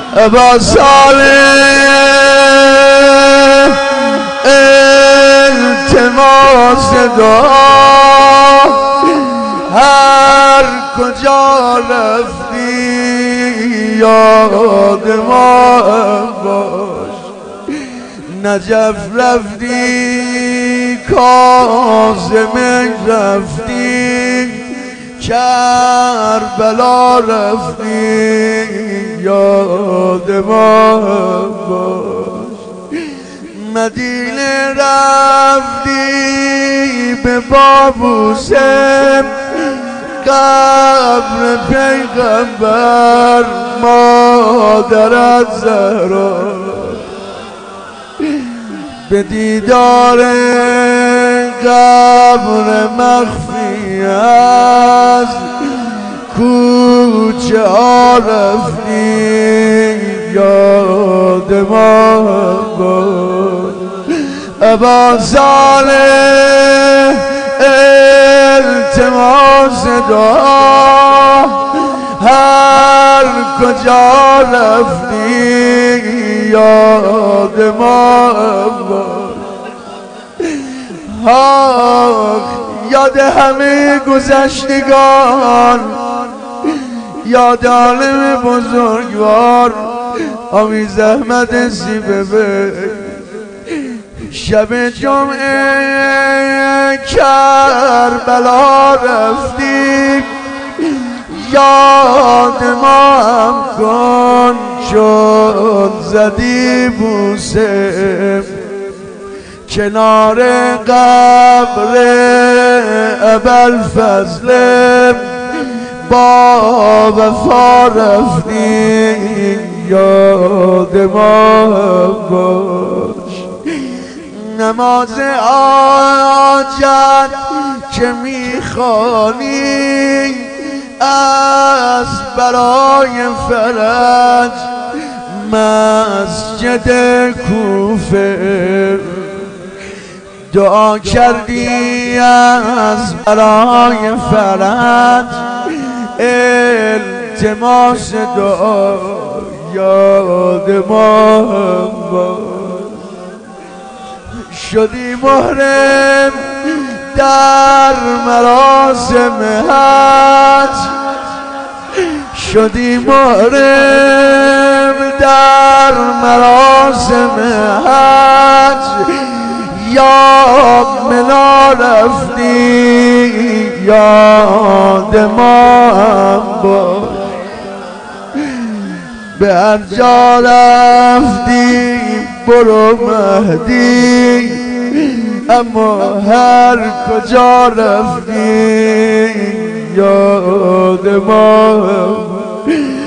ابا صالح التماس دعا هر کجا رفتی یاد ما باش نجف رفتی کاظم رفتی کربلا رفتی یاد ما باش مدینه رفتی به بابوسم قبر پیغمبر مادرت زهرا به دیدار قبر مخفی از کوچه ها رفتی یاد ما باش ابا صالح التماس دعا هر کجا رفتی یاد ما باش یاد همه گذشتگان یاد عالم بزرگوار آمی زحمت سیبه شب جمعه کربلا رفتیم یاد ما هم کن چون زدی بوسه کنار قبر ابوالفضل با وفا رفتی یاد ما باش نماز حاجت که میخوانی از برای فرج مسجد کوفه دعا کردی از برای فرج التماس دعا یاد ما باش شدی محرم در مراسم حج شدی محرم در مراسم حج یا منا رفتی یاد ما باش به هر جا رفتی برو مهدی اما هر کجا رفتی یاد ما